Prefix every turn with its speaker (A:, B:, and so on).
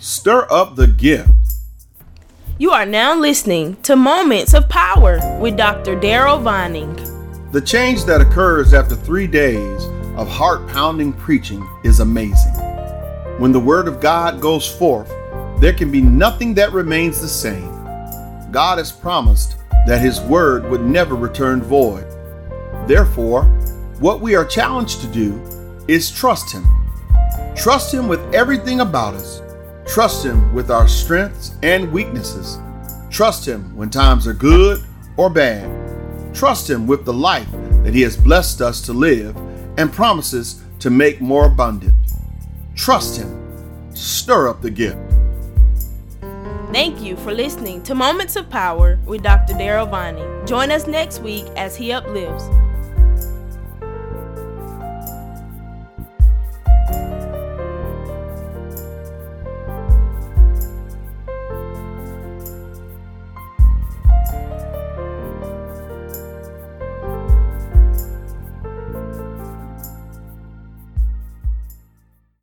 A: Stir up the gift.
B: You are now listening to Moments of Power with Dr. Daryl Vining.
A: The change that occurs after 3 days of heart-pounding preaching is amazing. When the Word of God goes forth, there can be nothing that remains the same. God has promised that His Word would never return void. Therefore, what we are challenged to do is trust Him. Trust Him with everything about us. Trust Him with our strengths and weaknesses. Trust Him when times are good or bad. Trust Him with the life that He has blessed us to live and promises to make more abundant. Trust Him. Stir up the gift.
B: Thank you for listening to Moments of Power with Dr. Daryl Vining. Join us next week as he uplifts.